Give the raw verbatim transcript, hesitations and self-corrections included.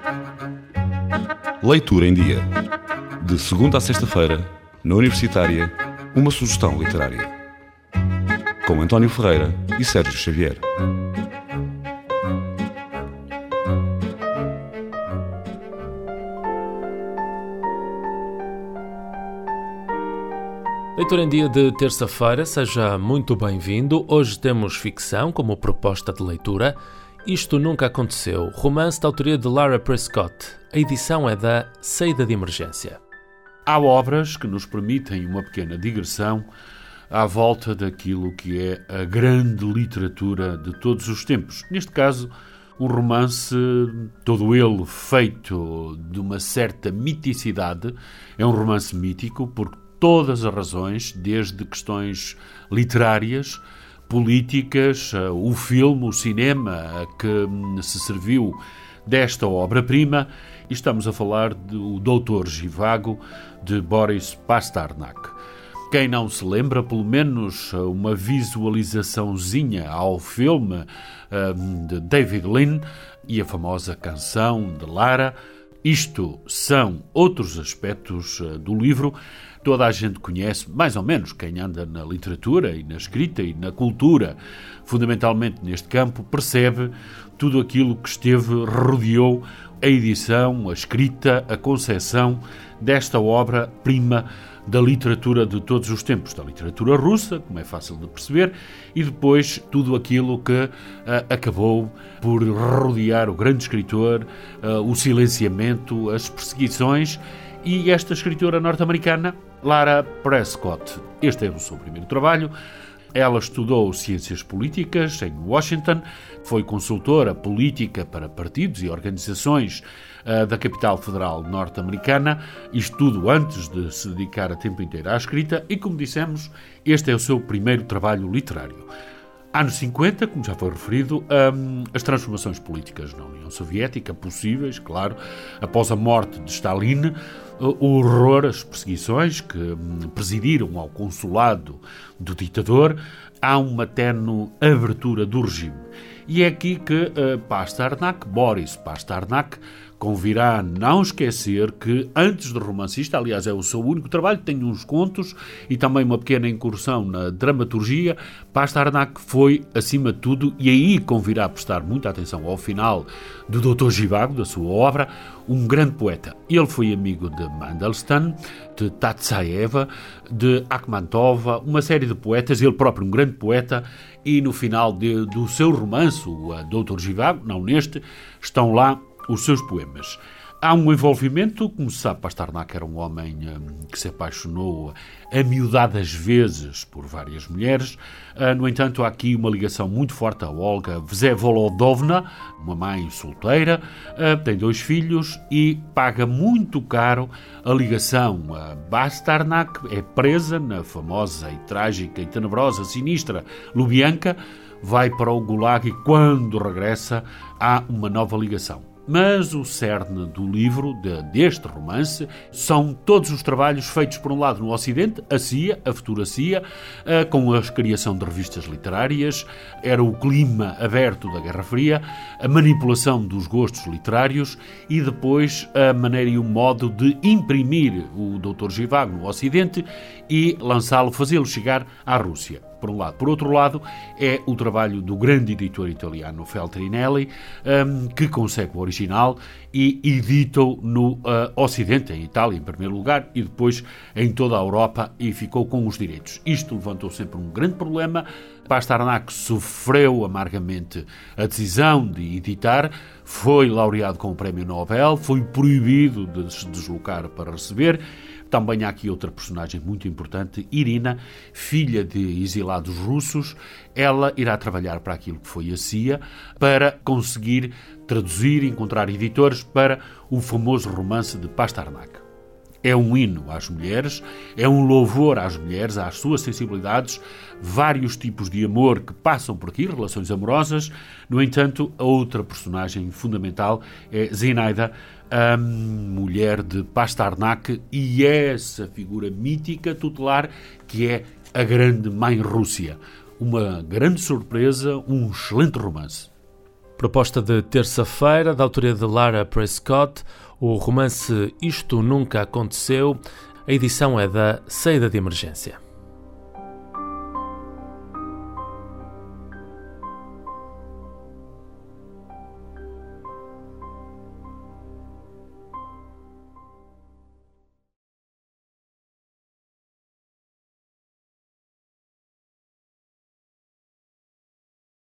Leitura em Dia. De segunda a sexta-feira, na Universitária, uma sugestão literária. Com António Ferreira e Sérgio Xavier. Leitura em Dia de terça-feira, seja muito bem-vindo. Hoje temos ficção como proposta de leitura. Isto Nunca Aconteceu, romance da autoria de Lara Prescott. A edição é da Saída de Emergência. Há obras que nos permitem uma pequena digressão à volta daquilo que é a grande literatura de todos os tempos. Neste caso, um romance, todo ele feito de uma certa miticidade. É um romance mítico por todas as razões, desde questões literárias, políticas, o filme, o cinema que se serviu desta obra-prima. E estamos a falar do doutor Zhivago, de Boris Pasternak. Quem não se lembra, pelo menos uma visualizaçãozinha ao filme de David Lean e a famosa canção de Lara. Isto são outros aspectos do livro. Toda a gente conhece, mais ou menos, quem anda na literatura e na escrita e na cultura, fundamentalmente neste campo, percebe tudo aquilo que esteve, rodeou a edição, a escrita, a concepção desta obra-prima da literatura de todos os tempos, da literatura russa, como é fácil de perceber, e depois tudo aquilo que uh, acabou por rodear o grande escritor, uh, o silenciamento, as perseguições, e esta escritora norte-americana, Lara Prescott. Este é o seu primeiro trabalho. Ela estudou Ciências Políticas em Washington, foi consultora política para partidos e organizações uh, da capital federal norte-americana, isto tudo antes de se dedicar a tempo inteiro à escrita, e, como dissemos, este é o seu primeiro trabalho literário. Anos cinquenta, como já foi referido, um, as transformações políticas na União Soviética, possíveis, claro, após a morte de Stalin, o horror, as perseguições que um, presidiram ao consulado do ditador, há uma tenue abertura do regime. E é aqui que uh, Pasternak, Boris Pasternak, convirá não esquecer que, antes de romancista, aliás é o seu único trabalho, tem uns contos e também uma pequena incursão na dramaturgia, Pasternak foi, acima de tudo, e aí convirá a prestar muita atenção ao final do doutor Zhivago, da sua obra, um grande poeta. Ele foi amigo de Mandelstam, de Tatsyaeva, de Akhmatova, uma série de poetas, ele próprio um grande poeta, e no final de, do seu romance, o doutor Zhivago, não neste, estão lá os seus poemas. Há um envolvimento, como se sabe, Pasternak era um homem um, que se apaixonou amiudadas vezes por várias mulheres. Uh, no entanto, há aqui uma ligação muito forte a Olga Vsevolodovna, uma mãe solteira, uh, tem dois filhos e paga muito caro a ligação. Uh, Pasternak é presa na famosa e trágica e tenebrosa, sinistra Lubyanka, vai para o Gulag e quando regressa há uma nova ligação. Mas o cerne do livro, de, deste romance, são todos os trabalhos feitos, por um lado, no Ocidente, a C I A, a futura C I A, uh, com a criação de revistas literárias, era o clima aberto da Guerra Fria, a manipulação dos gostos literários e depois a maneira e o modo de imprimir o doutor Zhivago no Ocidente e lançá-lo, fazê-lo chegar à Rússia. Por um lado. Por outro lado, é o trabalho do grande editor italiano Feltrinelli, um, que consegue o original e edita-o no uh, Ocidente, em Itália, em primeiro lugar, e depois em toda a Europa, e ficou com os direitos. Isto levantou sempre um grande problema. Pasternak sofreu amargamente a decisão de editar, foi laureado com o Prémio Nobel, foi proibido de se deslocar para receber. Também há aqui outra personagem muito importante, Irina, filha de exilados russos. Ela irá trabalhar para aquilo que foi a C I A para conseguir traduzir e encontrar editores para o famoso romance de Pasternak. É um hino às mulheres, é um louvor às mulheres, às suas sensibilidades, vários tipos de amor que passam por aqui, relações amorosas. No entanto, a outra personagem fundamental é Zinaida, a mulher de Pasternak, e essa figura mítica tutelar que é a grande mãe Rússia. Uma grande surpresa, um excelente romance. Proposta de terça-feira, da autoria de Lara Prescott, o romance Isto Nunca Aconteceu. A edição é da Saída de Emergência.